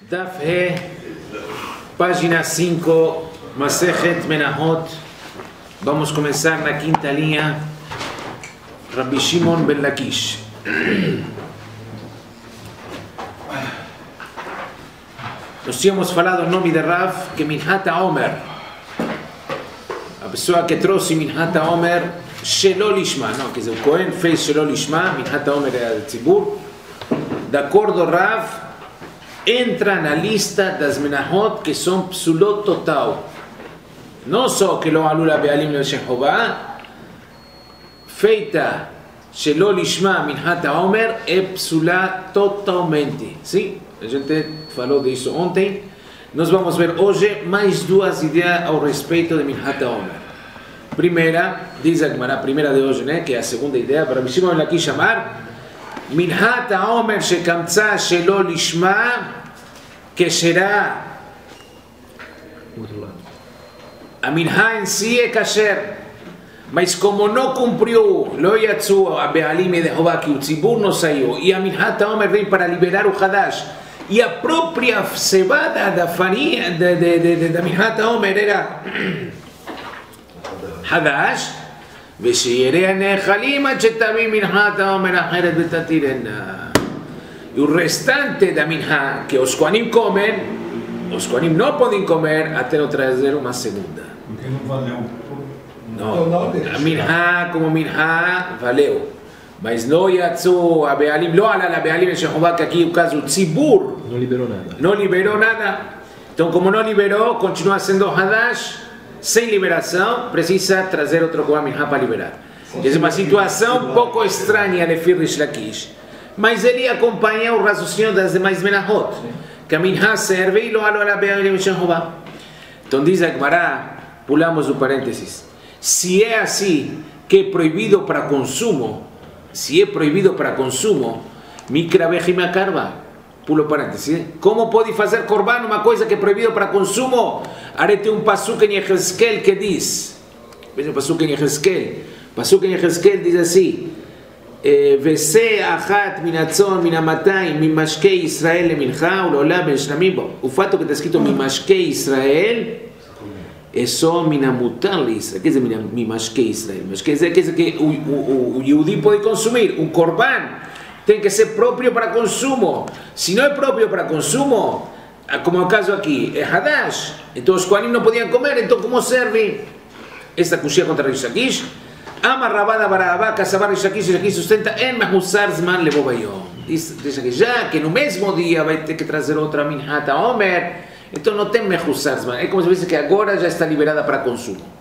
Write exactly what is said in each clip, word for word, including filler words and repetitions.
Daf He, página cinco, Masejet Menahot. Vamos a comenzar la quinta línea. Rabbi Shimon ben Lakish. Nós tínhamos falado em nome de Rav que Minhat HaOmer, a pessoa que trouxe Minhat HaOmer Shelo Lishma, não, quer dizer, o Cohen fez Shelo Lishma, Minhat HaOmer é de Tzibur. De acordo com Rav, entra na lista das Menahot que são psulot total. Não só que lo alula be'alim le Jehová, feita Shelo Lishma Minhat HaOmer é psulá totalmente. Sim? A gente falou disso ontem. Nós vamos ver hoje mais duas ideias ao respeito de Minhat HaOmer. Primeira, diz a Gemara, a primeira de hoje, né, que é a segunda ideia, para Rabbi Shimon aqui chamar Minhat HaOmer shekamatza shelo lishma, que será a Minha em si é kasher, mas como não cumpriu lo yatzu a be'alim de Jehová, que o tzibur não saiu, e a Minhat HaOmer vem para liberar o Hadash, e a própria cebada da farinha de, de, de, de, da Minhat HaOmer era Hadash, ושיראה הנחלים עד שתביא מנחת העומר אחרת ותתירנה. E o restante da minha que os Kohanim comem, os Kohanim não podem comer até não trazer uma segunda. Porque não valeu. Não, a minha como minha valeu. Mas não yatzu a be'alim, não ala la be'alim de Jehová, que aqui o caso o tzibur não liberou nada. Não liberou nada. Então, como não liberou, continua sendo Hadash. Sem liberação, precisa trazer outro Kohen Minha para liberar. É uma situação um pouco estranha de Rish Lakish, mas ele acompanha o raciocínio das demais Menahot, que a Minha serve e lo alo ala be'alim de Jehová. Então diz a Gemara, pulamos o parênteses, se é assim que é proibido para consumo, se é proibido para consumo, mikra vechima karba. Pulo parênteses. Como pode fazer korban uma coisa que é proibido para consumo? Arete um pasuk em Yehezkel que diz, veja o pasuk em Yehezkel, pasuk em Yehezkel diz assim, Vese achat minatzon minamatayim mimashkei Israel lemincha ulolam ben shlamim bo. O fato que está escrito mimashkei Israel é só minamutar Israel. Quer dizer mimashkei Israel? Quer dizer que o, o, o Yehudi pode consumir um korban. Tem que ser próprio para consumo. Se não é próprio para consumo, como é o caso aqui, é Hadash, então os Kohanim não podiam comer, então como serve? Esta cuxia contra Rish Lakish. Ama rabada barabá, casabar Rish Lakish, Rish Lakish sustenta en mahusar zman lebobayom. Diz que já que no mesmo dia vai ter que trazer outra Minhat HaOmer, então não tem mahusar zman. É como se fosse que agora já está liberada para consumo.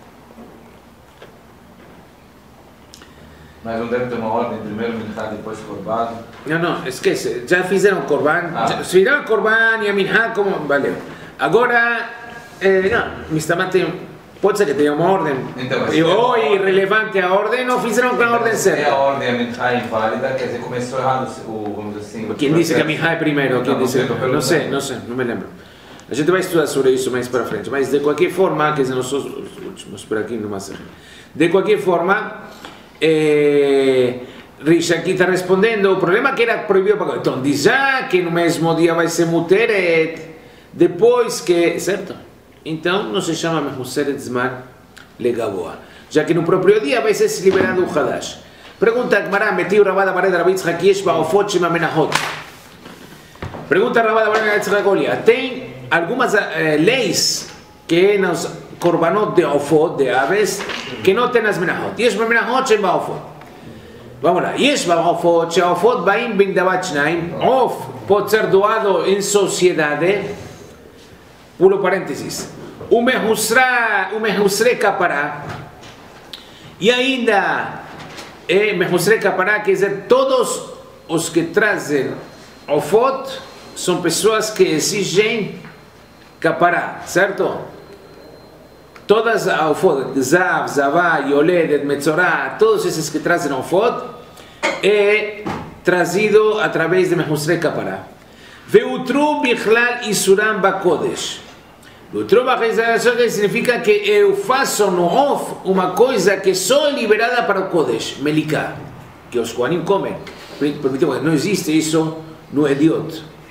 Mas não deve ter uma ordem, primeiro Minha, depois Korban? Não, não, esquece, já fizeram Korban, ah. já fizeram Korban e a Minha como valeu. Agora, eh, não, Mistamate, pode ser que tenha uma ordem, então, e ou é irrelevante a ordem, não fizeram com a ordem certa. É a ordem, a Minha inválida, quer dizer, começou errado, o, vamos dizer assim... Quem disse que a Minha é primeiro, quem não, disse, não, não sei, não sei, não me lembro. A gente vai estudar sobre isso mais para frente, mas de qualquer forma, quer dizer, nós somos os últimos por aqui no Maser. De qualquer forma, Eh, Rish aqui está respondendo, o problema é que era proibido para... Então diz já que no mesmo dia vai ser muteret, depois que... Certo? Então não se chama Mehuseret Zman Legaboa, já que no próprio dia vai ser liberado o Hadash. Pergunta a Gemara, meti o Rabada Bared Rabbi Yitzchak Yesh Ba'ofot Shema Menahot. Pergunta a Rabada Bared Rabbi Yitzchak Olia, tem algumas eh, leis que nos... Korbanot de ofot, de aves, que não tem as menahot. Yesh menahot shem ba'ofot. Vamos lá. Yesh ba'ofot, she'ofot ba'im bin davat shnaim. Of pode ser doado em sociedade. Pulo parênteses. O mehusra, o mehusre kapará. E ainda, é mehusre kapará, quer dizer, todos os que trazem ofot são pessoas que exigem kapará, certo? Todas a ofot, Zav, Zavá, Yoledet, Metzorá, todos esses que trazem ofot, é trazido através de Mehusre Kapará. Veutru bichlal isuram bakodesh. Veutru bichlal significa que eu faço no off uma coisa que só é liberada para o Kodesh, Meliká, que os Kohanim comem. Permitimos, não existe isso no Ediot.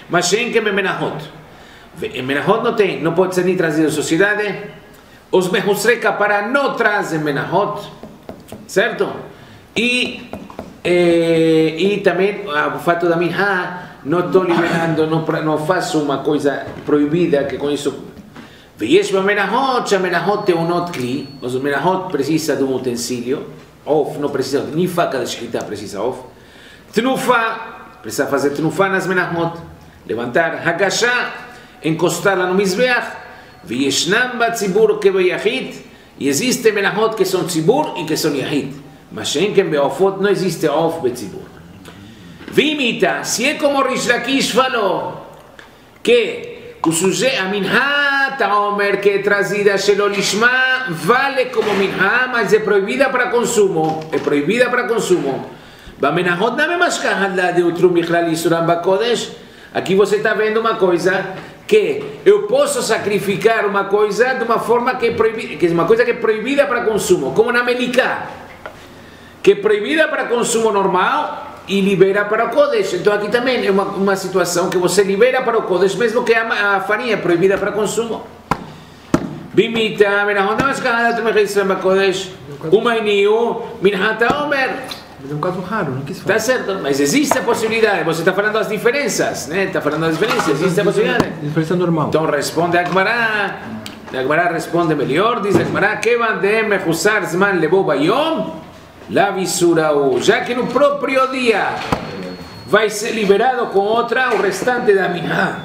Mas sem que é menahot. Em menahot não tem, não pode ser nem trazido à sociedade. Os mehusreka para não trazer menahot, certo? E, eh, e também o fato da minha, não estou liberando, não, não faço uma coisa proibida, que com isso... ויש במנהות, שהמנהות טעונות כלי, אז המנהות precisa de um utensílio, עוף, não precisa, nem faca de escrita precisa עוף, תנופה, precisa fazer תנופה nas menahot, levantar הגשה, encostar lá no mizbeach, וישנם בציבור כביחיד, e existem menahot que são ציבור e que são יחיד, mas שאין כן בעופות, não existe עוף בציבור. ואימיתה, se é como Rish Lakish falou, que o sujeito, a minha, Taomer, que é trazida Shelo Lishma, vale como minha, mas é proibida para consumo. É proibida para consumo. Bamenahot na memashkahad de Utrum Bichlal Isuram Bakodesh. Aqui você está vendo uma coisa que eu posso sacrificar uma coisa de uma forma que é proibida, que é uma coisa que é proibida para consumo, como na Meliká, que é proibida para consumo normal e libera para o Kodesh. Então aqui também é uma, uma situação que você libera para o Kodesh, mesmo que a, a farinha é proibida para consumo. Bimita, menahot namashkahad de Utrum Bichlal Bakodesh, umainiu, minhata omer. Mas é um caso raro, não quis falar. Está certo, mas existe a possibilidade. Você está falando das diferenças, né? Está falando das diferenças, existe a possibilidade. Diferença normal. Então responde a Gemara. A Gemara responde melhor, diz a Gemara, que vandem mechusar zman lebo bayom, la visurau. Já que no próprio dia vai ser liberado com outra, o restante da minha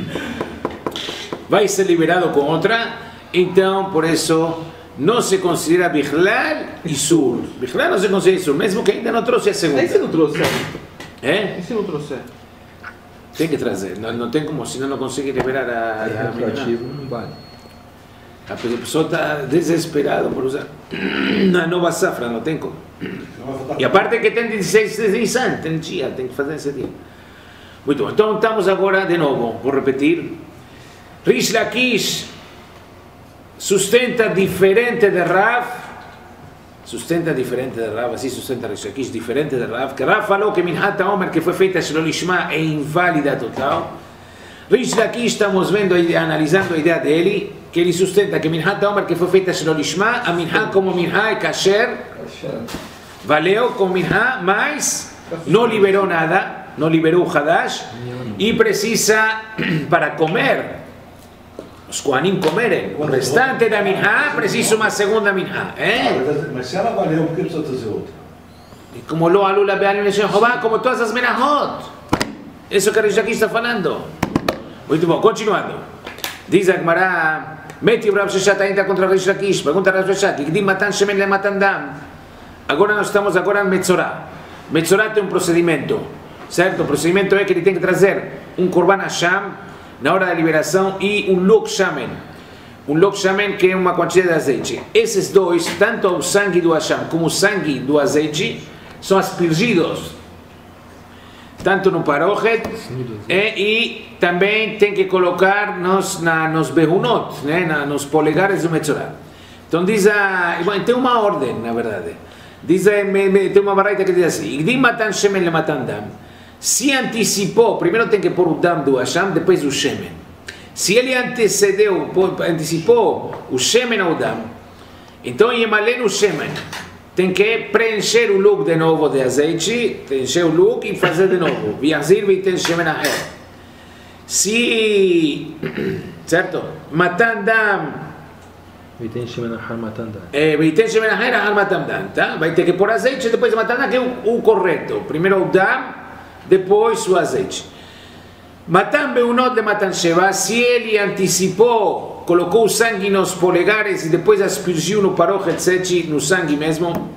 vai ser liberado com outra, então por isso não se considera Bichlal e Sur. Bichlal não se considera Sur, mesmo que ainda não trouxe a segunda. Aí você não trouxe. É? E se não trouxer? Tem que trazer, não, não tem como, senão não consegue liberar a, É a, a retroativo, não vale. A pessoa está desesperada por usar na nova safra, não tem como. E a parte que tem dezesseis de Nissan, tem dia, tem que fazer esse dia. Muito bom, então estamos agora de novo, vou repetir. Rish Lakish sustenta diferente de Rav, sustenta diferente de Rav, assim sustenta Rish Lakish diferente de Rav, que Rav falou que Minhat HaOmer, que foi feita Shelo Lishma, é inválida total. Rish Lakish, estamos vendo, analisando a ideia dele, que ele sustenta que Minhat HaOmer, que foi feita Shelo Lishma, a Minha como Minha é kasher, valeu com Minha, mas não liberou nada, não liberou o Hadash, e precisa, para comer, os Kohanim comerem, o restante da Minha, precisa uma segunda Minha. É? Mas se ela valeu, por que precisa trazer outra? E como lo alula be'alim leshem chová, como todas as menahot. Isso que a Rish Lakish está falando. Muito bom, continuando. Diz a Gemara, meti Rav Sheshat ainda contra Rish Lakish. Pergunta a Rav Sheshat, Igdim matan shemen le matan dam. Agora nós estamos agora no Metzorah. Metzorah tem um procedimento, certo? O procedimento é que ele tem que trazer um Korban Hashem na hora da liberação e um lok shamen. Um lok shamen que é uma quantidade de azeite. Esses dois, tanto o sangue do Hashem como o sangue do azeite, são aspergidos tanto no parochet é, e também tem que colocar nos, na, nos behunot, né, na, nos polegares do Metzorah. Então diz a... Bom, tem uma ordem, na verdade. Diz a, me, me, tem uma baraita que diz assim, Igdim matan shemen le matan dam. Se antecipou, primeiro tem que pôr o dam do Hashem, depois o shemen. Se ele antecedeu, antecipou o shemen ao dam, então Yemalen o shemen. Tem que preencher o look de novo de azeite, preencher o look e fazer de novo. Viazir vitem shemen aher. Se, certo? Matan dam. Vitem shemen aher matan dam. É, vitem shemen aher ahar matan dam, tá? Vai ter que pôr azeite e depois matan dam, que é o, o correto. Primeiro o dam, depois o azeite. Matan beunot de matan sheva, se ele antecipou, colocou o sangue nos polegares e depois aspergiu no parochet sete, no sangue mesmo,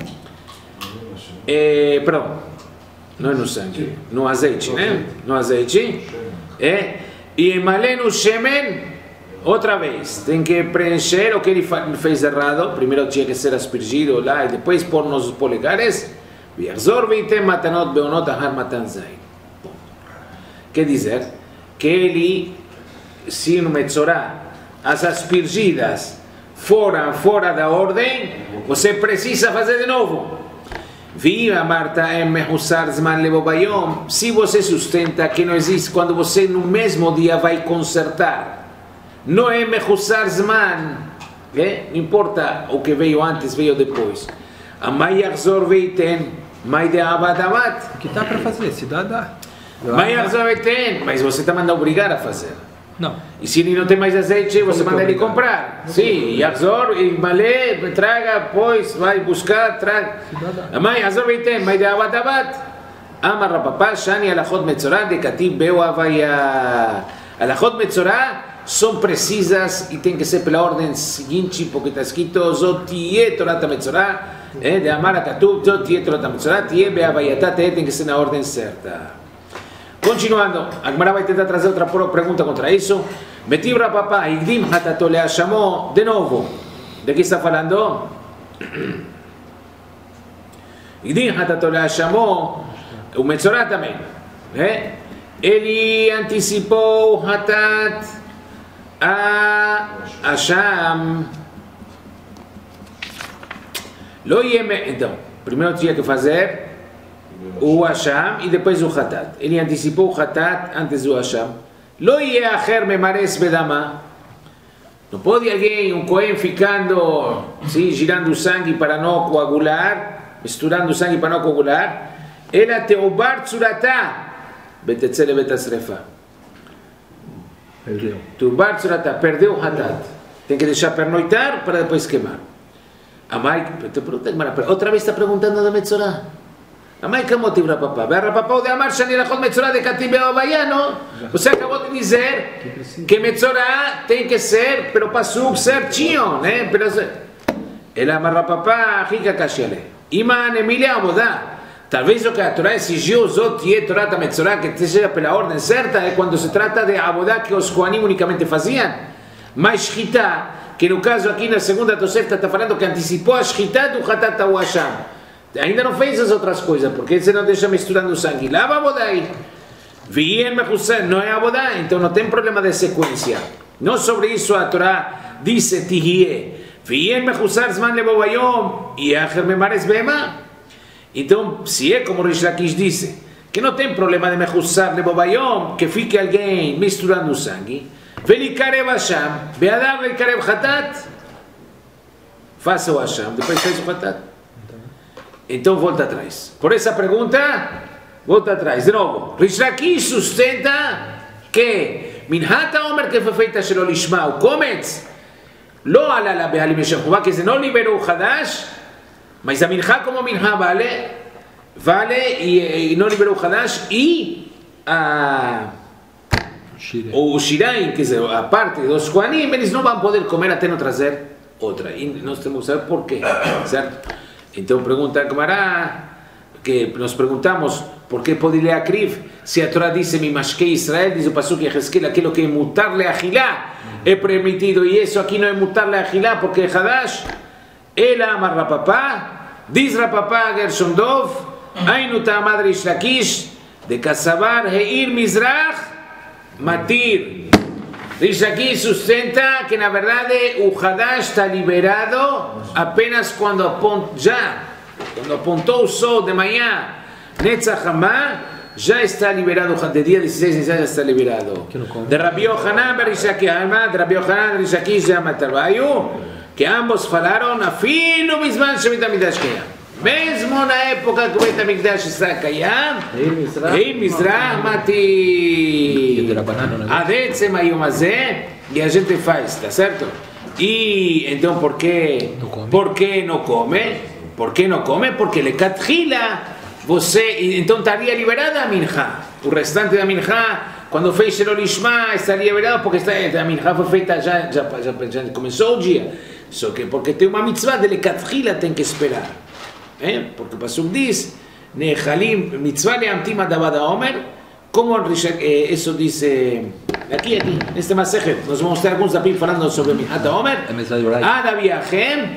é, perdão, não é no sangue, no azeite, né? No azeite, é, e emalé no shemen, outra vez, tem que preencher o que ele fez errado, primeiro tinha que ser aspergido lá e depois pôr nos polegares, viachzor veitem matanot beunot ahar matan zayin. Quer dizer que ele, se no Metzorah as aspergidas foram fora da ordem, você precisa fazer de novo. Viva Marta em mehusar zman lebobayom. Se você sustenta que não existe quando você no mesmo dia vai consertar, não é mehusar zman, é? Não importa o que veio antes, veio depois. Amai yachzor veiten, mai de abad abad. O que tá para fazer? Se dá, dá. Mai yachzor veiten, mas você está mandando obrigar a fazer. Não. E se ele não tem mais azeite, você manda ele comprar. Sim, Yachzor, e malé, traga, pois, vai buscar, traga. Amai, Yachzor veiten, mai de abad abad. Amar Rapapá, Shani, alachot metzorá, de katib beu avaya. Alachot metzorá são precisas e tem que ser pela ordem seguinte, porque está escrito, Zotie Torata metzorá, de Amar a Katub, Zotie Torata metzorá, tie beavayatá, tem que ser na ordem certa. Continuando, a Gemara vai tentar trazer outra pergunta contra isso. Metib Rapapá, Igdim Hatatolea chamou, de novo, de que está falando? Igdim Hatatolea chamou, o Metzorá também. Né? Ele antecipou o Hatat a Asham. Então, primeiro tinha que fazer o Hasham e depois o Hatat. Ele antecipou o Hatat antes do Hasham. Lo yeacher memares bedama. Não pode alguém, um Cohen, ficando, sim, girando sangue para não coagular, misturando sangue para não coagular. Ela teobar tzuratá betetzele betasrefa. Perdeu. Teobar tzuratá, perdeu o Hatat. Tem que deixar pernoitar para depois queimar. A mãe, outra vez está perguntando da Metzorá. Amai Kamotiv Rapapá. Ve Rapapá de Amar Shani Lachot Metzorá de Katib Beavayano. Você acabou de dizer que Metzorá tem que ser pelo Pasuk certinho, né? Ele Amar Rapapá, Rica Kashiale. Iman Emilia Abodá. Talvez o que a Torá exigiu, Zot Yeh Torá da Metzorá, que seja pela ordem certa, é quando se trata de Abodá que os Kohanim unicamente faziam. Mas Shchita, que no caso aqui na segunda Tosefta está falando que antecipou a Shchita do Hatat ao Hasham. Ainda não fez as outras coisas, porque você não deixa misturando sangue. Lava abodai. Vien mechusar, não é abodai, então não tem problema de sequência. Não sobre isso a Torá disse Tihie. Vien mechusar zman lebobayom e acher memares bema. Então, se é como Rish Lakish disse, que não tem problema de mechusar lebobayom, que fique alguém misturando sangue. Velikarev Hasham, beadar velikarev hatat. Faça o Hasham, depois faz o hatat. Então volta atrás. Por essa pergunta, volta atrás. De novo, Rish Lakish sustenta que Minhat HaOmer que foi feita Shelo Lishma, o Kometz, lo ala la Behalim Yeshachuvá, que se não liberou o Hadash, mas a Minha como Minha vale, vale e, e não liberou o Hadash, e a, o Shiraim, que é a parte dos Kohanim, eles não vão poder comer até não trazer outra. E nós temos que saber por quê, certo? Então pergunta a Gemara, que nos perguntamos por que pode ler a Kriv, se a Torá diz Mimashkei Israel, diz o Pasuk Yehezkel, aquilo que é mutar le agilá é permitido, e isso aqui não é mutar le agilá porque é Hadash. Ela amar Rapapá, diz Rapapá Gershon Dov, Ainu ta'amad Rish Lakish, de Kasavar Heir Mizrach, Matir. Rish Lakish sustenta que na verdade o Hadash está liberado apenas quando apontou, já, quando apontou o sol de manhã, Netzach Hamá, já está liberado, de dia dezesseis já está liberado. De Rabbi Yohanan e Rish Lakish, de Rabbi Yohanan e Rish Lakish já Matarbayu, que ambos falaram, afino bisman Shemitah Mikdash Kayam. Mesmo na época que o Beit HaMikdash está Kayam, Ei Mizrah Mati Adetzem Ayom Azeh, e a gente faz, tá certo? E então por que por que não come? Por que não come? Porque Lekatchila você, então estaria liberada a Minha. O restante da Minha, quando fez Shelo Lishma, estaria liberado porque está, a Minha foi feita já, já, já, já começou o dia. Só que porque tem uma mitzvah de Lekatchila tem que esperar. ¿Eh? Porque o Pasuk diz, Nehalim, mitzvah leamtim adavad haomer, como eh, eso dice, aqui, aqui, neste Masechet, nós vamos ter alguns dapim falando sobre Minhat haomer, Adaviachem,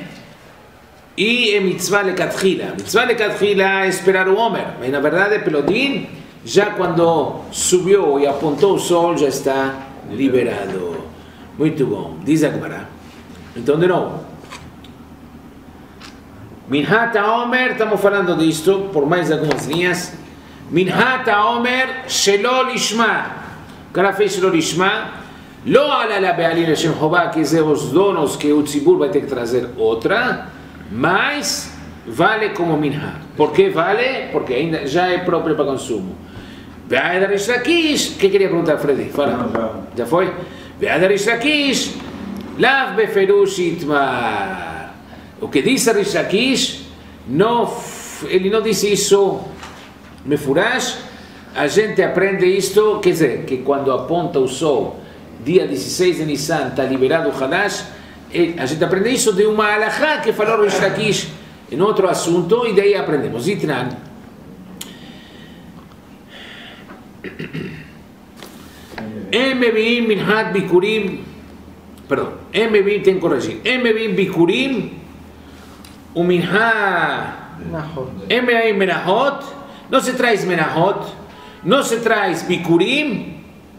e mitzvah lekatchila. Mitzvah lekatchila é esperar o Homer, mas na verdade, pelo din, já quando subiu e apontou o sol, já está liberado. Muito bom, diz a Gemara. Então, de novo, Minhat Omer, estamos falando disto, por mais algumas linhas. Minhat Omer, Shelo Lishma. O cara fez Shelo Lishma. Lo ala la Be'alim Hashem Chová, que são os donos que o Tzibur vai ter que trazer outra, mas vale como Minhat. Por que vale? Porque ainda já é próprio para consumo. Ve'adar Rish Lakish, que queria perguntar, Freddy? Fala. Já foi? Ve'adar Rish Lakish, Lav Beferush Itmar. O que diz Rish Lakish, não, ele não disse isso Mefurash. A gente aprende isto, quer dizer, que quando aponta o sol, dia dezesseis de Nissan, está liberado o Hadash, a gente aprende isso de uma alahá que falou Rish Lakish em outro assunto, e daí aprendemos. Itran. Em Meviim Minhat Bikurim, perdão, em Meviim tem que corrigir, em Meviim Bikurim, o Minhat, em Meviim Menahot, não se traz Menahot, não se traz Bikurim,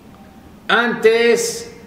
antes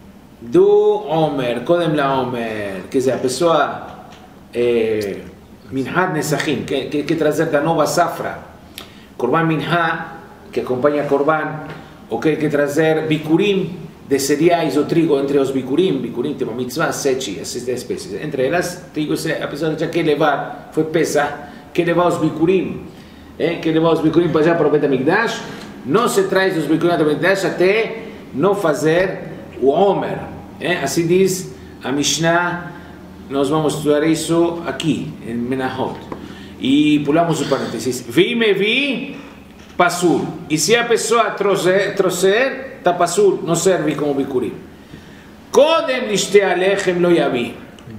do Omer, Kodem la Omer, quer dizer, a pessoa, eh, Minhat Nesachim, que, que, que trazer da nova safra, Korban Minhat, que acompanha Korban, ou quer que trazer Bikurim, de cereais ou trigo entre os Bikurim. Bikurim tem uma mitzvah, sete, essas espécies. Entre elas, trigo, a pessoa já quer levar, foi pesa, quer levar os Bikurim, eh, quer levar os Bikurim para já para o Bet HaMikdash, não se traz os Bikurim para o Bet HaMikdash até não fazer o Omer. Eh? Assim diz a Mishnah, nós vamos estudar isso aqui, em Menahot. E pulamos o parênteses. Vi me vi, pasul. E se a pessoa trouxer, trouxer está pasul, não serve como Bikurim. Kodem lishte alechem lo yavi.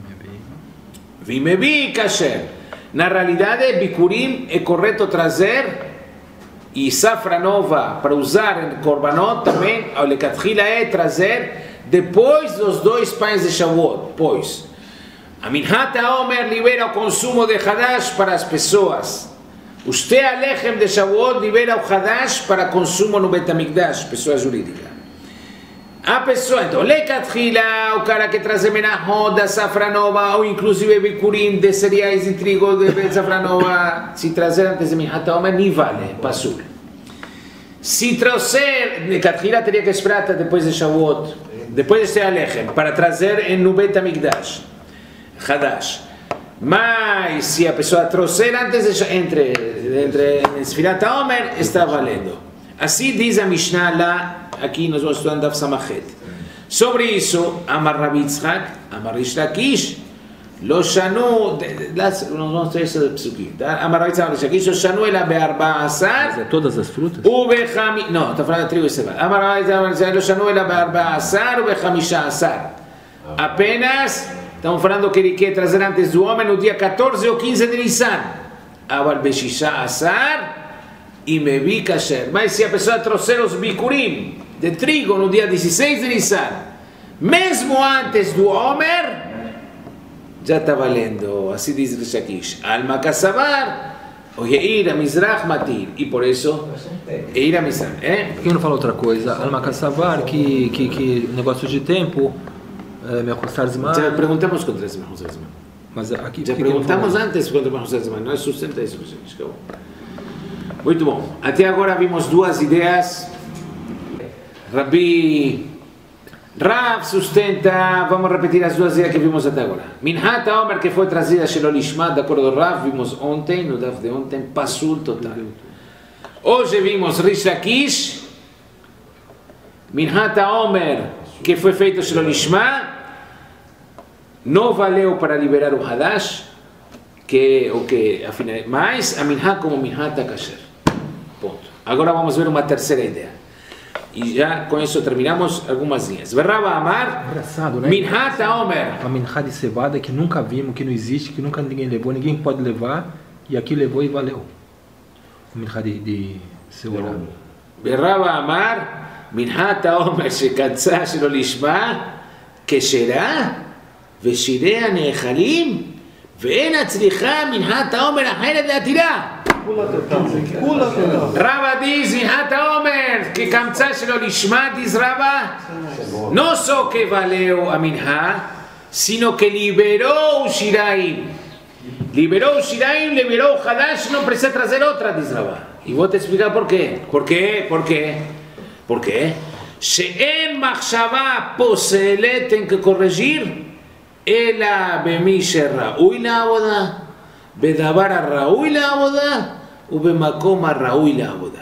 Vi me vi, kasher. Na realidade, Bikurim é correto trazer, e safra nova para usar em Korbanot também, ao Lekatchila é trazer depois dos dois pães de Shavuot. Pois a Minhat Omer libera o consumo de Hadash para as pessoas. O Shte Alechem de Shavuot libera o Hadash para consumo no Bet HaMikdash, pessoa jurídica. A pessoa, então, Lekatchila, o cara que traz Menahot da safra nova, ou inclusive Bikurim de cereais e trigo de safra nova, se trazer antes de Minhat Omer, nem vale, pasul. Se trouxer, Lekatchila teria que esperar até depois de Shavuot, depois de Shte Alechem, para trazer no Bet HaMikdash. Hadash. Mas se a pessoa trouxer antes de, entre entre Sfirat Omer, está valendo. Assim diz a Mishnah lá, aqui nós vamos estudar Daf Samachet. Sobre isso, Amar Rabi Yitzchak, Amar Rish Lakish, Lo Shanu, nós vamos ter esse psukim, tá? Amar Rabi Yitzchak, Rish Lakish, Lo Shanu ela be'arba asar, todas as frutas? Ubechami, não, está falando de trigo e cevada. Amar Rabi Yitzchak, Lo Shanu ela be'arba asar, Ubechamisha asar. Apenas estamos falando que ele quer trazer antes do homem no dia quatorze ou quinze de Nissan. Aval Beshisha Asar e Mevi Kasher. Mas se a pessoa trouxer os Bikurim de trigo no dia dezesseis de Nissan, mesmo antes do Omer, já está valendo. Assim diz Rish Lakish. Alma Kassavar, o Yeir Mizrach Matir. E por isso, Yeir Mizrach. Eh? Por que não fala outra coisa? Alma Kassavar, que, que, que negócio de tempo. Mechusar Zman. Já perguntamos contra esse Mechusar Zman. Mas aqui, já perguntamos antes contra o Mechusar Zman. Não é sustenta isso, gente. Muito bom. Até agora vimos duas ideias. Rabbi Rav sustenta, vamos repetir as duas ideias que vimos até agora. Minhat Omer, que foi trazida a Shelo Lishma, de acordo com Rav, vimos ontem, no Daf de ontem, pasul total. Hoje vimos Rish Lakish, Minhat Omer, que foi feito Shelo Lishma, não valeu para liberar o Hadash, que o que afinal, mas a Minhat como Minhat Kasher. Ponto. Agora vamos ver uma terceira ideia. E já com isso terminamos algumas linhas. Verrava Amar, engraçado, né? Minhat Omer. A Minhat de cevada que nunca vimos, que não existe, que nunca ninguém levou, ninguém pode levar, e aqui levou e valeu. A Minhat de, de cevada. Verrava Amar, Minhat Omer שקצה שלו לשמה כשרה ושיריה נאכלים ואין הצליחה מנחת העומר אחרת להתירה. רבא diz מנחת העומר כקמצה שלו לשמה, diz רבא, no só que valeu a minha, sino que liberou o shiraim. Liberou o Shiraim, liberou o Hadash, não precisa trazer outra, diz Rabá. E vou te explicar por quê. Por quê? Por quê? Por quê? She'en machshava posele, tem que corrigir, ela bemishe ra'ui la'avodah, bedavar ra'ui la'avodah, u bemakom ra'ui la'avodah.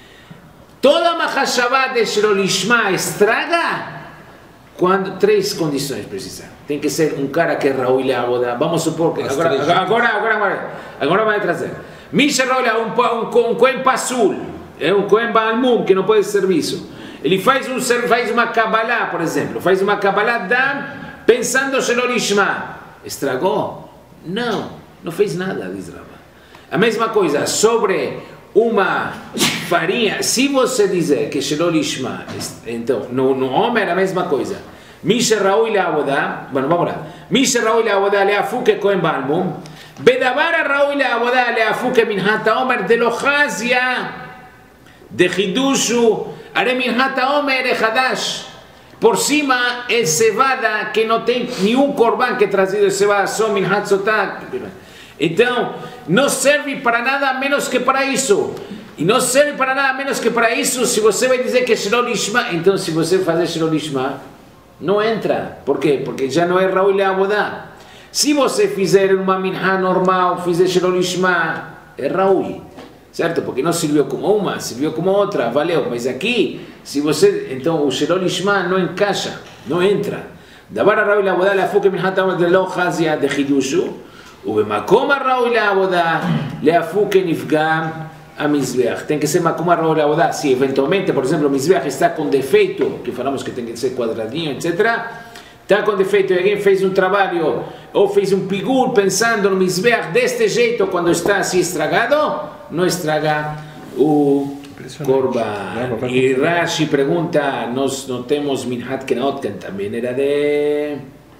Toda machshava de shelo lishma estraga quando três condições precisam. Tem que ser um cara que é ra'ui la'avodah. Vamos supor que agora agora agora agora, agora vai trazer. Mishe ra'ui la'avodah, um um cohen pasul, é um cohen balmum que não pode ser serviço. Ele faz, um, faz uma Kabbalah, por exemplo, faz uma Kabbalah Dam pensando Shelo Lishma. Estragou? Não, não fez nada, diz Rabá. A mesma coisa sobre uma farinha. Se você dizer que Shelo Lishma, então, no, no Homer a mesma coisa. Mishe Ra'ui La'avodah, bueno, vamos lá. Mishe Ra'ui La'avodah le'afuke Kohen Balmum, Bedavar Ra'ui La'avodah le'afuke Minhat HaOmer de Lohazia, de Hidushu, Are Minhat HaOmer e Hadash. Por cima é cevada que não tem nenhum korban que é trazido de cevada, só Minhat Sotah. Então, não serve para nada menos que para isso. E não serve para nada menos que para isso se você vai dizer que é Shelo Lishma. Então, se você fazer Shelo Lishma, não entra. Por quê? Porque já não é Ra'ui La'avodah. Se você fizer uma Minha normal, fizer Shelo Lishma, é Ra'ui. Certo? Porque não serviu como uma, serviu como outra, valeu. Mas aqui, se você, então o Shelo Lishma não encaixa, não entra. Davar Ra'ui La'avodah le'afuke Minhat HaOmer de lo chazia de chidushu, ובמקום הראוי לעבודה, להפוק נפגם המזבח. Tem que ser makom haraui la'avodah. Se eventualmente, por exemplo, o mizbeach está com defeito, que falamos que tem que ser quadradinho, etcétera, está com defeito e alguém fez um trabalho ou fez um pigur pensando no mizbeach deste jeito, quando está assim estragado, não estraga o korban. E Rashi pergunta, nós não temos minhat kenaot, que também era de,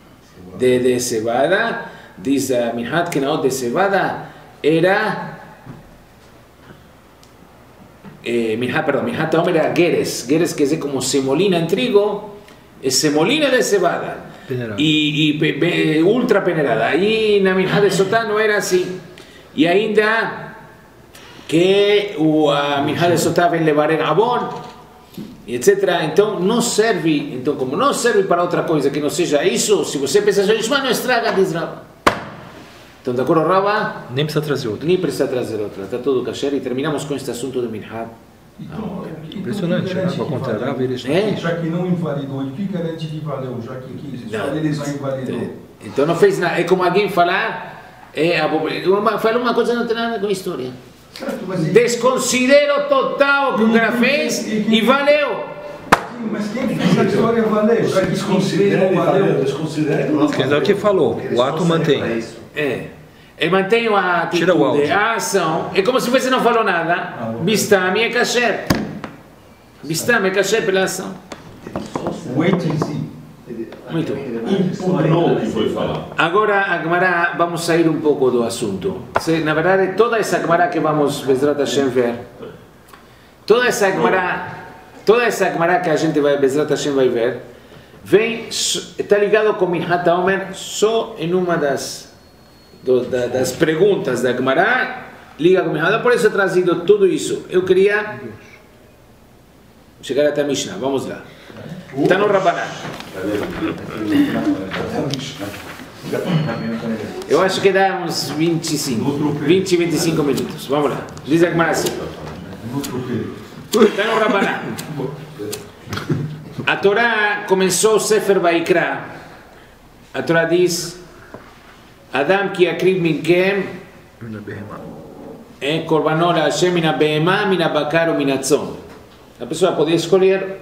de, de cevada. Diz a minhat kenaot de cevada era eh, minhat, perdão, minhat HaOmer era geres, geres quer dizer como semolina em trigo, é semolina de cevada e, e pe, pe, ultra peneirada. Aí na minhat de sotá não era assim. E ainda que o, a minhat de sotá vem levar em abon, etcétera. Então não serve, então como não serve para outra coisa que não seja isso, se você pensa isso, não estraga, diz Rabá. Então, de acordo, Rabá? Nem precisa trazer outra. Nem precisa trazer outra. Está tudo kasher e terminamos com este assunto do minhat. Então, Impressionante, né? Para contrariar, eles É? Já que não invalidou, o que garante que valeu? Já que aqui só eles já invalidou. Então não fez nada. É como alguém falar, é, uma, fala uma coisa que não tem nada com a história. Certo, mas e- Desconsidero total o que o cara fez e valeu. Mas quem fez a história valeu? Já que quem Desconsidera fez e não valeu, valeu. desconsidera e Quer dizer, o que falou, o ato mantém. É. Eu mantenho a Tira o atitude, áudio. a ação. É como se você não falou nada. Bistami é kasher. Bistami é kasher pela ação. Wait and see. Muito. impugnou o que foi falado. Agora, a Gemara, vamos sair um pouco do assunto. Se, na verdade, toda essa Gemara que vamos Bezrat Hashem ver, toda essa Gemara, toda essa Gemara que a gente vai Bezrat Hashem vai ver, vem, está ligado com Minhat HaOmer só em uma das, do, da, das perguntas da Gemara, liga com Minhat HaOmer, por isso eu trazido tudo isso. Eu queria chegar até a Mishnah, vamos lá. Está no Rabanan. Eu acho que dá uns vinte e cinco, vinte, vinte e cinco minutos. Vamos lá. Diz a Gemara assim. Está no Rabanan. A Torá começou o Sefer Vaikra. A Torá diz: Adam ki akrib minkem en korbanot Hashem min habehemah, min habakar ou min hatzon. A pessoa podia escolher.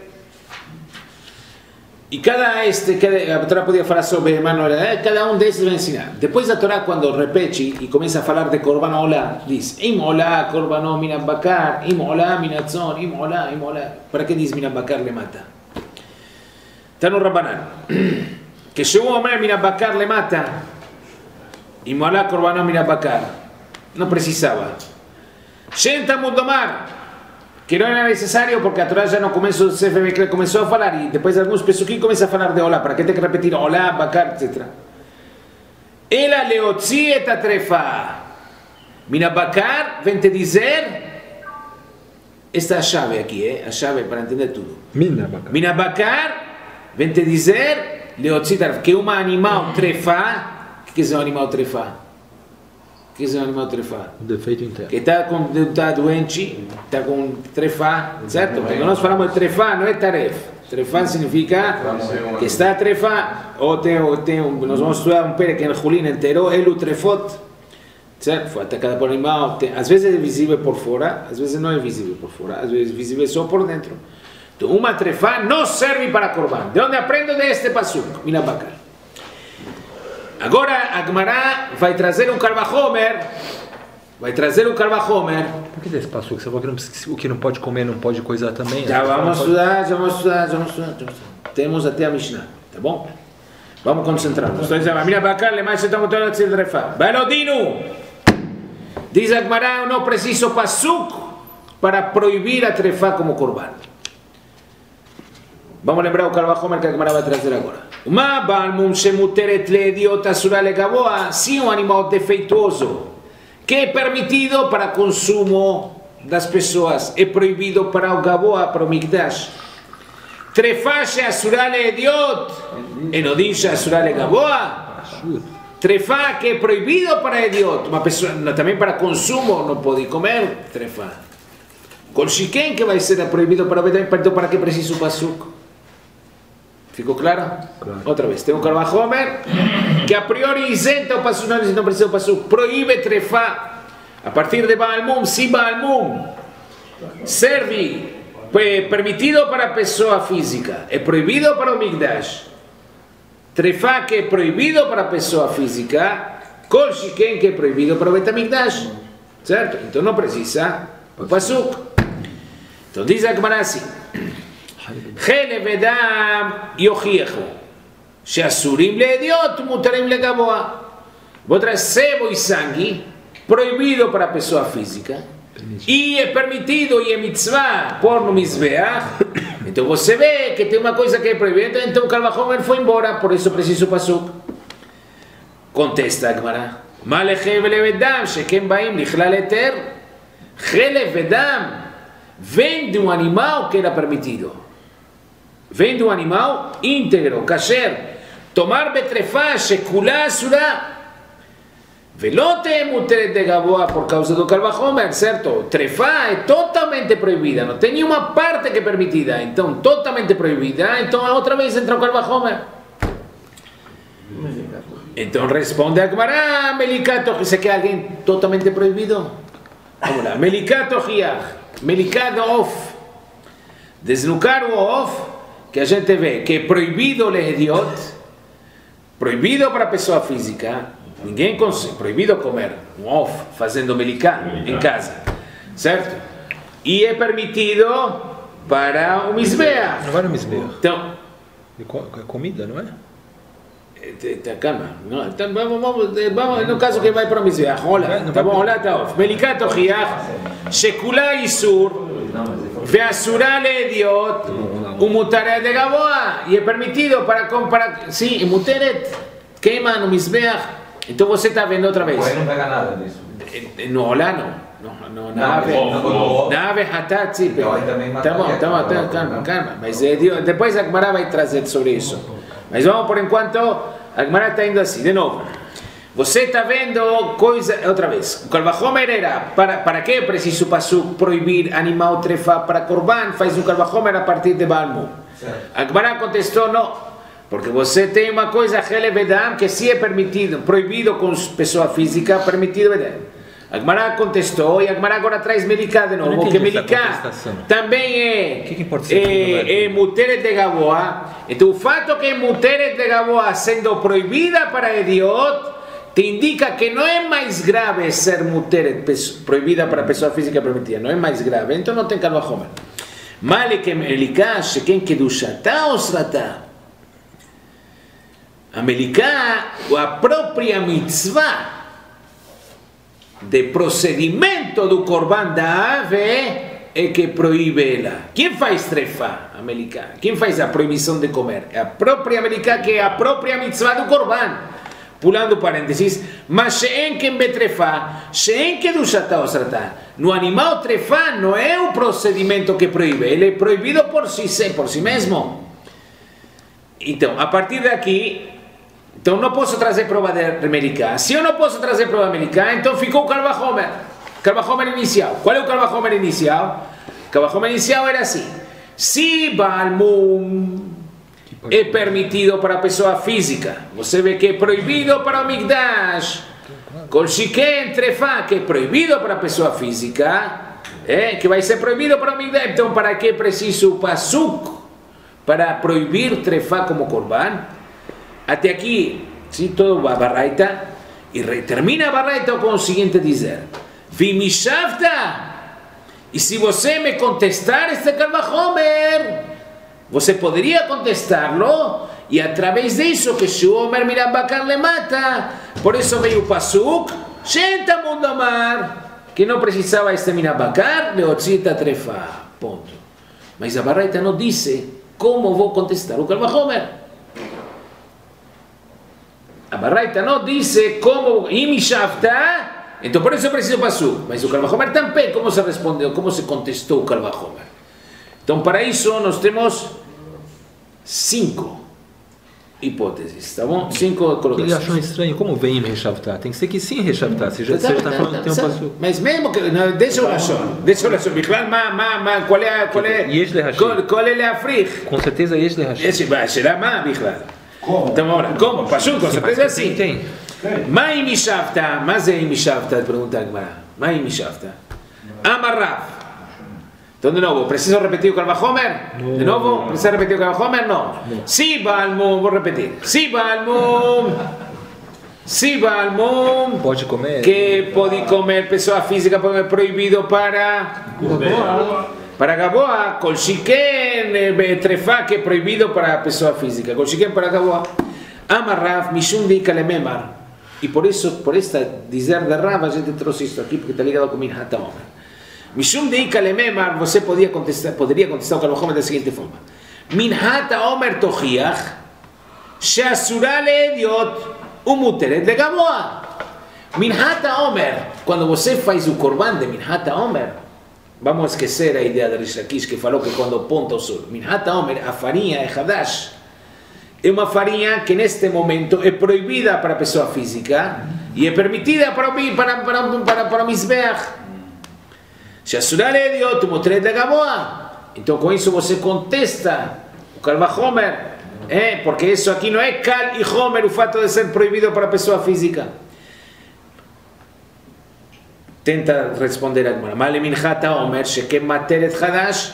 E cada este, cada, a Torá podia falar sobre hermano, cada um desses vai ensinar. Depois a Torá, quando repete e começa a falar de Korban Olá, diz: Im Olá, Korbanot min habakar, Im Olá, min hatzon, Im Olá, Im Olá. Para que diz min habakar le mata? Está no Rabanan. Que שהוא אומר מן הבקר למטה, אם עלה קורבנו מן הבקר, no precisaba. Shen Talmud Lomar, que não era necessário porque a Torá já no começo começou a falar e depois alguns pesuquim começa a falar de olá, para que tem que repetir olá, bakar, etcétera. ela leotzi et atrefa. Minabakar, vem te dizer, esta é a chave aqui, eh? A chave para entender tudo. Minabakar. Minabakar, vem te dizer, leotzi et atrefa, que um animal trefa. O que é um animal trefa? O que é um animal trefa? O defeito interno. Que está com tá doente, está com trefa, certo? Porque nós falamos de trefa, não é tarefa. Trefa significa que está a trefa, ou tem, ou tem um, nós vamos estudar um pere que é Julín inteiro, ele o trefot, certo? Foi atacado por animal, tem, às vezes é visível por fora, às vezes não é visível por fora, às vezes é visível só por dentro. Então, uma trefa não serve para corban. De onde aprendo deste pasuk? Minabakar. Agora a Gemara vai trazer um Karvachomer, vai trazer um Karvachomer. Por que desse passo? Você falou que não, o que não pode comer não pode coisar também? Já vamos estudar, já vamos estudar, já vamos estudar, já vamos estudar. Temos até a Mishnah, tá bom? Vamos concentrar-nos. Estou dizendo, mira bacana, le mais estamos todos a dizer trefa. Belodino! Diz a Gemara, eu não preciso pasuk para proibir a trefa como corban. Vamos lembrar o Karvachomer que a Gemara vai trazer agora. Uma balmum shemuteret leediot asura legaboa, sim, um animal defeituoso que é permitido para consumo das pessoas, é proibido para o gaboa, para o mikdash. Trefa sheasura leediot, enodin sheasura legaboa. Trefa que é proibido para idiot, uma pessoa também para consumo não pode comer trefa. Kol shiken que vai ser proibido para beber, então para que preciso o pasuk? Ficou claro? Claro? Outra vez, tem um Karvachomer que a priori isenta o pasuk, não, não precisa o pasuk, proíbe trefa a partir de Baalmum, se Baalmum serve, é permitido para a pessoa física, é proibido para o Mikdash. Trefa que é proibido para a pessoa física, Kol Shiken que é proibido para o Betamikdash, certo? Então não precisa o pasuk. Então diz a Gemara assim. חלב ודם יוכיחו שאסורים לאדיוט ומותרים לגבוה. Outra sebo e sangue proibido para a pessoa física e é permitido e é mitzvah pôr no mizbeach. Então você vê que tem uma coisa que é proibida, então o Karvachomer foi embora, por isso preciso pasuk. Contesta a Gemara, Malechel veledam shekem baim lichlal eter. Chelev vedam vem de um animal que era permitido. Vem de um animal íntegro, kasher. Tomar betrefá, shekulá, surá. Velote muteret de gaboa por causa do Karvachomer, certo? Trefá é totalmente proibida, não tem nenhuma parte que é permitida. Então, totalmente proibida, então outra vez entra o Karvachomer. Então responde a Gemara, Melikato, você quer alguém totalmente proibido? Vamos lá, Melikato riach, Melikado off. Desnucar o off, que a gente vê que é proibido lehediot, proibido para a pessoa física, ninguém consegue, proibido comer um off fazendo melicá em casa, certo? E é permitido para o mizbeach. Não vai no mizbeach. Então, é comida, não é? Calma, não, então vamos, vamos, vamos, no caso que vai para o mizbeach, olha, tá bom, olha, tá off. Melicá tochiach, shekulá isur, veasura lehediot, o muteret de gaboa, e é permitido para comprar, sim, o muteret queima no mizbeach. Então você está vendo outra vez. Não pega nada disso. No olá não. No, na ave, na ave hatat, sim. Tá bom, tá bom, calma, calma. Mas depois a Gemara vai trazer sobre isso. Mas vamos por enquanto, a Gemara está indo assim, de novo. Você está vendo coisa, outra vez. O Karvachomer era, para, para que é preciso pasuk proibir animal trefar para corban? Faz um Karvachomer a partir de Balmu. A Gemara contestou, não. Porque você tem uma coisa, Helevedam, que se é permitido, proibido com pessoa física, permitido vedam. A Gemara contestou e a Gemara agora traz Melicá de novo, porque Melicá também é, que que é, é muteret de gaboa. Então o fato que é muteret de gaboa sendo proibida para idiot, te indica que não é mais grave ser muteret, proibida para pessoa física permitida, não é mais grave, então não tem Karvachomer. Male que Melicá, sheken kedushatá osratá. A Melicá, a própria mitzvah de procedimento do corban da ave é que proíbe ela. Quem faz trefa? A Melicá. Quem faz a proibição de comer? É a própria Melicá, que é a própria mitzvah do corban. pulando parênteses, mas she'en ken betrefá, she'en kedushata osratá. No animal trefá não é um procedimento que proíbe, ele é proibido por si, por si mesmo. Então, a partir daqui, então não posso trazer prova de Mericá. Se eu não posso trazer prova de Mericá, então ficou o Kalvahomer. Kalvahomer inicial. Qual é o Kalvahomer inicial? O Kalvahomer inicial era assim. Se Balmum é permitido para a pessoa física, você vê que é proibido para o Migdash. Kol Shiken Trefá, que é proibido para a pessoa física, é, que vai ser proibido para o Migdash. Então, para que preciso o Pasuk para proibir Trefá como Korban? Até aqui, sim, todo a Baraita, e termina a Baraita com o seguinte dizer: Vimishavta. E se você me contestar este Kalvahomer, você poderia contestá-lo, e através disso que se o Omer Mirabakar le mata. Por isso veio o Pasuk, Shenta Mundomar, que não precisava este Mirabakar, Leotzita Trefá. Ponto. Mas a Baraita não disse como vou contestar o Kalvahomer. A Baraita não disse como Imishavta. Então por isso eu preciso Pasuk. Mas o Kalvahomer também, como se respondeu, como se contestou o Kalvahomer. Então para isso nós temos cinco hipóteses, tá bom? Cinco colocações. Ele achou estranho, como vem em Rechavtá? Tem que ser que sim Rechavtá, se já está falando que tem um Pasuk. Mas mesmo que, não, deixa eu achar, deixa eu achar, Bichlal, ma, ma, ma, qual é, qual é, qual, qual é a frich? Com certeza Yesh Lehashim. Esse vai, será ma, Bichlal. Como? Então vamos lá, como? Pasuk, com certeza assim. Tem. Ma imishavta, mas é imishavta, pergunta a Gemara. Ma imishavta. Amarrav. Então, de novo, preciso repetir o Kalvahomer? De novo, preciso repetir o Kalvahomer? Não. Si Balmum, vou repetir. Si Balmum, si Balmum, pode comer? Que pode comer pessoa física, pode comer proibido para para Gaboa. Kol Shiken Betrefá, que é proibido para a pessoa física. Kol Shiken para Gaboa. Amarrav, Mishum de Kalememar. E por isso, por esta dizer de Rav, a gente trouxe isso aqui, porque está ligado com Minhat HaOmer. Mishum de Kalememar, você podia contestar, poderia contestar o Kalvahomer da seguinte forma: Minhat HaOmer Tochiach, Sheasura leediot, umuteret de Gaboa. Minhat HaOmer, quando você faz o Korban de Minhat HaOmer, vamos esquecer a ideia de Rish Lakish, que falou que quando ponta o sol, Minhat HaOmer, a farinha é Hadash. É uma farinha que neste momento é proibida para a pessoa física e é permitida para o para, para, para, para o Mizbeach. Então com isso você contesta o Kalvahomer, é, porque isso aqui não é Kal e Homer, o fato de ser proibido para a pessoa física. Tenta responder a Gemara. Male Minhat HaOmer shekem materet Hadash.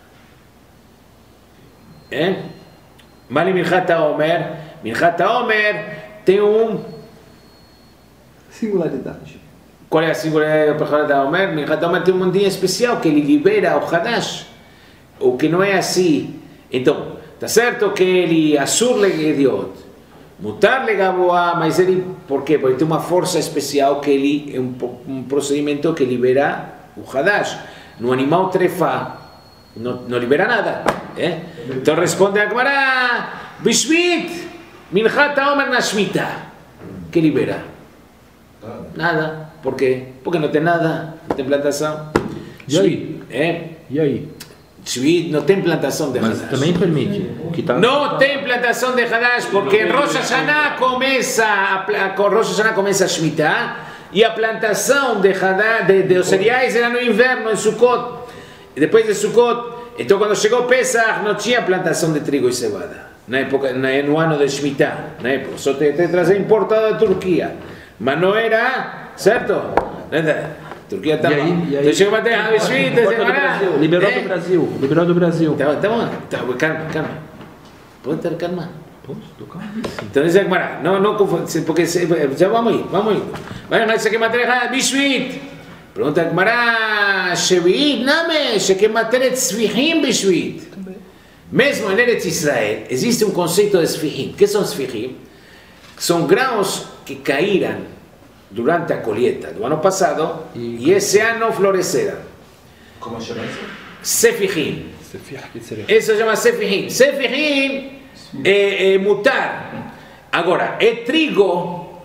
É? Mali Minhat HaOmer, Minhat HaOmer tem um... Singularidade. Qual é a singularidade do Minhat HaOmer? Minhat HaOmer tem um dia especial que ele libera o Hadash, o que não é assim. Então, está certo que ele Asur le'ediot, Mutar le'gaboa, mas ele, por quê? Porque tem uma força especial que ele, é um, um procedimento que libera o Hadash. No animal trefá, não, não libera nada. É? Então responde a Gemara: Bishvit, Minhat HaOmer na Shmita. Que libera? Nada. Por quê? Porque não tem nada, não tem plantação. E aí? É? E aí? Shvit não tem plantação de Mas Hadash. também permite. Que tá... Não tem plantação de Hadash, porque em Rosh Hashanah começa a, a Rosh Hashanah começa a Shmita e a plantação de Hadash, de, de os cereais era no inverno, em Sukkot. E depois de Sukkot, então quando chegou Pesach não tinha plantação de trigo e cevada. Na época, no ano de Shmita, na época, só te, te trazia importado da Turquia. Mas não era, certo? Turquia estava. Então chegou a ter a Shmita, liberou do Brasil, liberou do Brasil. Tá, tá bom, tá, calma, calma. Pode ter calma. Posso tocar? Então diz a Gemara, não, não, porque já vamos ir, vamos ir. Vai, não sei que matéria, Bishvit. Pergunta a Gemara, Shevit, name, Shekemateret Sfihim Bishvit. Mesmo em Eretz Israel, existe um conceito de Sfihim. O que são Sfihim? São grãos que caíram durante a colheita do ano passado e, e esse ano floresceram. Como chama isso? Sefihim. Isso se chama Sefihim. Sefihim é, é mutar. Agora, é trigo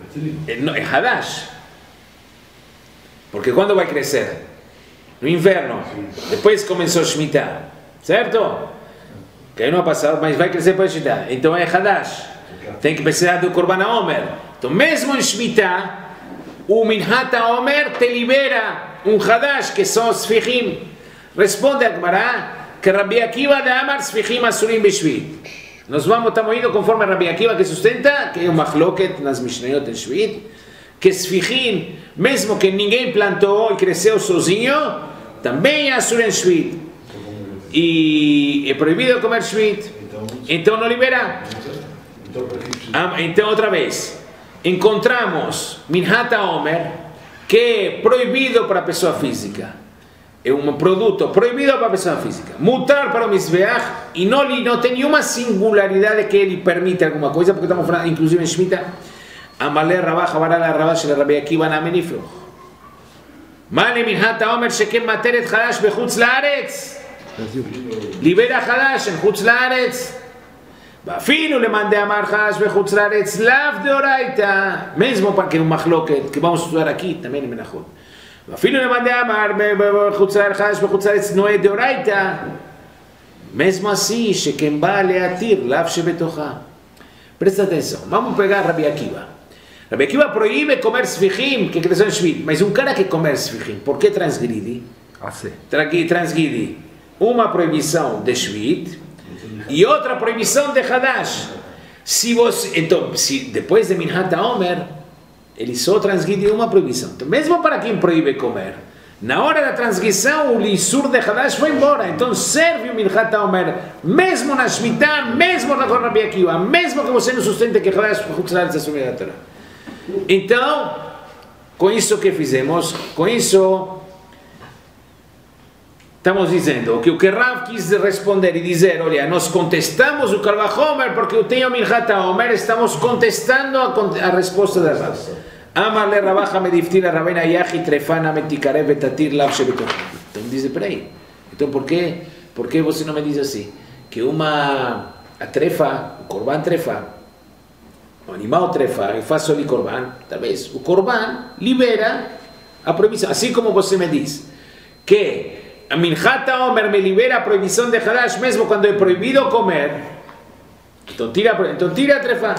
É, não, é Hadash. Porque quando vai crescer? No inverno. Depois começou a Shemitah. Certo? Que aí não é passado, mas vai crescer para a Shemitah. Então é Hadash. Tem que precisar do Korban HaOmer. Então mesmo em Shemitah, o Minhat HaOmer te libera um Hadash, que são os Sfichim. Responde a Gemara que Rabbi Akiva de Amar Sfichim Asurim Beshvit. Nós vamos, estamos indo conforme Rabbi Akiva que sustenta, que é um machloket nas Mishnayot em Shvit, que Sfichim, mesmo que ninguém plantou e cresceu sozinho, também é Asur em Shvit. E é proibido comer Shvit. Então não libera. Então outra vez, encontramos Minhat HaOmer, que é proibido para a pessoa física. É um produto proibido para a pessoa física. Mutar para o Mizbeach, e não, não tem nenhuma singularidade que ele permita alguma coisa, porque estamos falando, inclusive em Shemitah, Amalé Rabá, Jabará, la Rabá, Shel Rabbi Akiva, na Menifroch. Mane Minhat HaOmer, Sheken Materet Hadash Bechutz Laaretz. Libera Hadash en Chutz Laaretz. Afilo le mandé a Amar Hadash Bechutz Laaretz, Lav de Oraita. Mesmo para que um machloket, que vamos estudar aqui, também em Menachot. Afilo le mandé a Amar Bechutz Laaretz, Bechutz Laaretz, não é de Oraita. Mesmo assim, Sheken Ba Leatir, Lav Shebetocha. Presta atenção, vamos pegar Rabbi Akiva. Rabbi Akiva proíbe comer Sfichim, que cresceu em Shvit, mas um cara que comer Sfichim, por que transgride? Transgride uma proibição de Shvit e outra proibição de Hadash. Se você, então, se depois de Minhat HaOmer, ele só transgride uma proibição. Então, mesmo para quem proíbe comer, na hora da transgressão, o Lissur de Hadash foi embora. Então, serve o Minhat HaOmer, mesmo na Shemitah, mesmo na Rabbi Akiva, mesmo que você não sustente que Hadash foi assumir a Torá. Então, com isso que fizemos, com isso, estamos dizendo que o que Rav quis responder e dizer, olha, nós contestamos o Kal Vachomer porque eu tenho Minhat HaOmer, estamos contestando a, a resposta da Rav. Amar le Rabacha mediftila Rabena Yahi trefana metikarev vetatir lav shebetoch. Então diz, peraí, então por que, por que você não me diz assim? Que uma, a trefa, o Korban trefa, o animal trefa, eu faço ali Korban, talvez o Korban libera a proibição, assim como você me diz, que a Minhat HaOmer me libera a proibição de Hadash mesmo quando é proibido comer, então tira, então tira a trefa.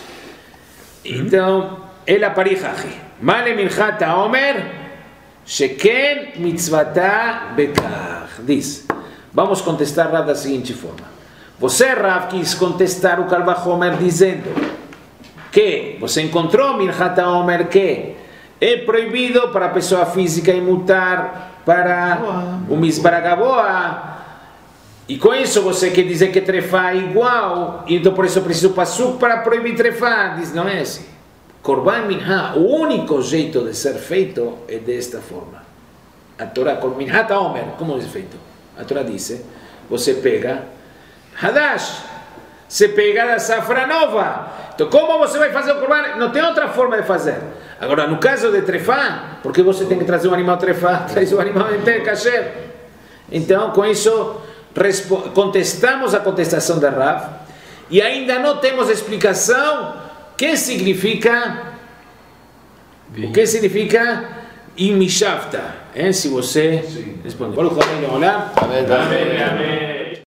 Então, ela parichachi. Male Minhat HaOmer, sheken mitzvata bekach. Diz, vamos contestar Rav da seguinte forma. Você, Rav, quis contestar o Kal Vachomer dizendo que você encontrou Minhat HaOmer que é proibido para a pessoa física imutar para o Mizbar Gavoa. E com isso você quer dizer que trefar é igual, e então por isso preciso passuk para proibir trefar. Diz, não é assim. Korban Minha, o único jeito de ser feito é desta forma. A Torá, Minhat HaOmer, como é feito? A Torá diz, você pega Hadash, você pega da safra nova. Então como você vai fazer o Korban? Não tem outra forma de fazer. Agora, no caso de trefar, porque você tem que trazer um animal trefar, traz um animal inteiro, kasher. Então, com isso, contestamos a contestação da Rav, e ainda não temos explicação que significa, o que significa imishavta, hein? Se você responder. Amém, amém.